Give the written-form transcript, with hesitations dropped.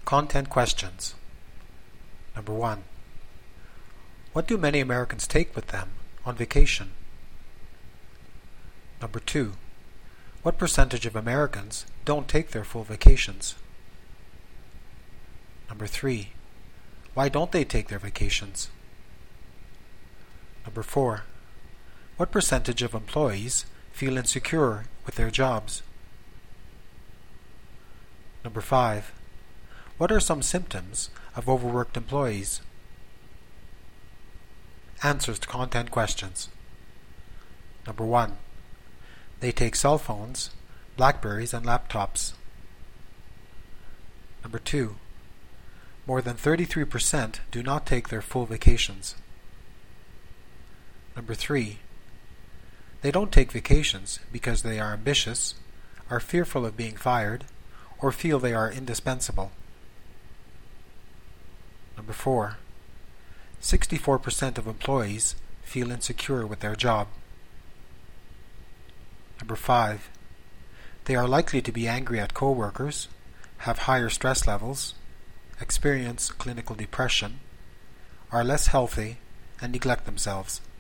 Content questions. Number 1. What do many Americans take with them on vacation? Number 2. What percentage of Americans don't take their full vacations? Number 3. Why don't they take their vacations? Number 4. What percentage of employees feel insecure with their jobs? Number 5. What are some symptoms of overworked employees? Answers to content questions. Number 1. They take cell phones, Blackberries, and laptops. Number 2. More than 33% do not take their full vacations. Number 3. They don't take vacations because they are ambitious, are fearful of being fired, or feel they are indispensable. Number 4. 64% of employees feel insecure with their job. Number 5. They are likely to be angry at coworkers, have higher stress levels, experience clinical depression, are less healthy, and neglect themselves.